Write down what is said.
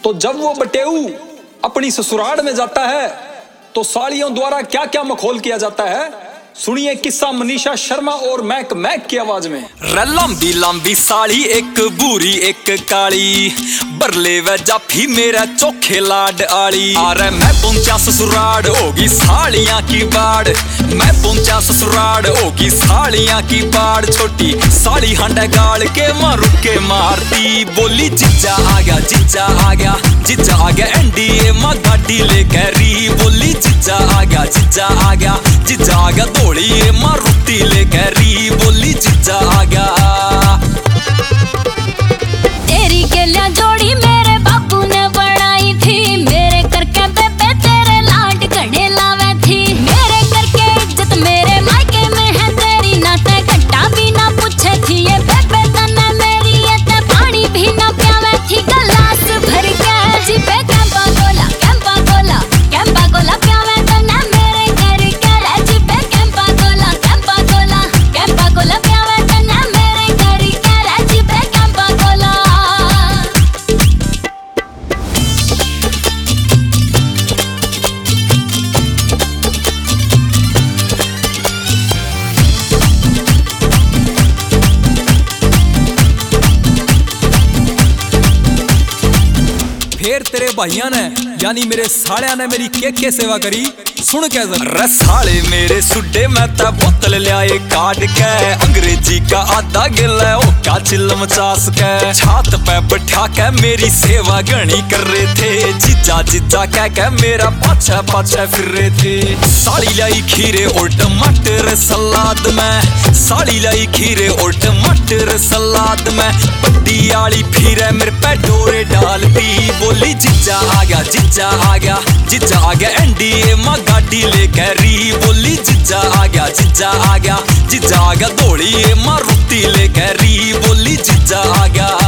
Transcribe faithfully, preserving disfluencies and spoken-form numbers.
तो जब वो बटेऊ अपनी ससुराल में जाता है तो साड़ियों द्वारा क्या क्या मखौल किया जाता है, सुनिए किस्सा मनीषा शर्मा और मैक मैक की आवाज में। लंबी लंबी साड़ी एक बूरी एक काली, बरले व जाफी मेरा चोखे लाड आड़ी। अरे मैं पहुंचा ससुराल होगी साड़ियां की बाड़, मैं पहुंचा ससुराल होगी साड़ियां की बाड़। छोटी साड़ी हंडा गाड़ के मारू के मारती, बोली जीजा आ गया जीजा आ गया जीजा आ गया एनडीए मां गाड़ी लेकर री। बोली जीजा आ गया जीजा आ गया जीजा आ गया दौड़ी मारुति लेकर री। बोली जीजा आ गया। तेरी केलिया जोड़ी मेरे बापू ने बनाई थी, मेरे करके बेबे तेरे लाड घड़े लावे थी। मेरे करके इज्जत मेरे मायके में है तेरी, ना ते घंटा भी ना पूछे थी ये बेबे तने मेरी, ये ते पानी भी ना प्यावे थी गिलास भर के। जी पे कैंपा गोला कैंपा गोला कैंपा गोला प्यावे तने मेरे करके। जी पे कैंपा गोला कैंपा गोला कैंपा गोला प्यावे तने मेरे करके। जी पे कैंपा गोला। फिर तेरे भाइयों ने यानी मेरे साड़िया ने मेरी के के सेवा करी, सुन के जरा। साले मेरे सुड्डे मैं ता बोतल लियाए काट के, अंग्रेजी का आधा गिला ओ का चिल्लम चास के। छात पे बैठा के मेरी सेवा गणी कर रहे थे, जीजा जीजा कह के मेरा पाछा पाछा फिर रहे थे। साड़ी लाई खीरे और टमाटर सलाद में, साड़ी लाई खीरे और टमाटर सलाद में। बड्डी आली फिर मेरे पे डोरे डालती, बोली जीजा आ गया जीजा आ गया जीजा आ गया एनडीए मां गाड़ी लेकर री। बोली जीजा आ गया जीजा आ गया जीजा आ गया दौड़ी मारुति लेकर री। बोली जीजा आ गया।